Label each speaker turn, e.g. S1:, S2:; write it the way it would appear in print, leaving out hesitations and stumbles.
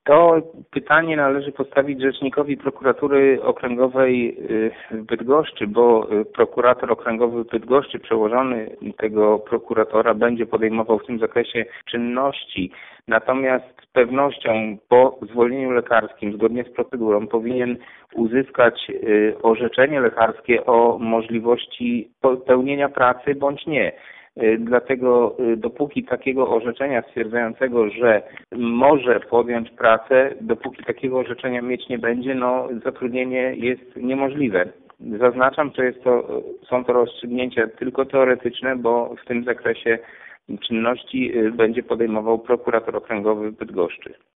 S1: To pytanie należy postawić rzecznikowi prokuratury okręgowej w Bydgoszczy, bo prokurator okręgowy w Bydgoszczy, przełożony tego prokuratora, będzie podejmował w tym zakresie czynności. Natomiast z pewnością po zwolnieniu lekarskim, zgodnie z procedurą, powinien uzyskać orzeczenie lekarskie o możliwości pełnienia pracy bądź nie. Dlatego dopóki takiego orzeczenia stwierdzającego, że może podjąć pracę, dopóki takiego orzeczenia mieć nie będzie, zatrudnienie jest niemożliwe. Zaznaczam, są to rozstrzygnięcia tylko teoretyczne, bo w tym zakresie czynności będzie podejmował prokurator okręgowy w Bydgoszczy.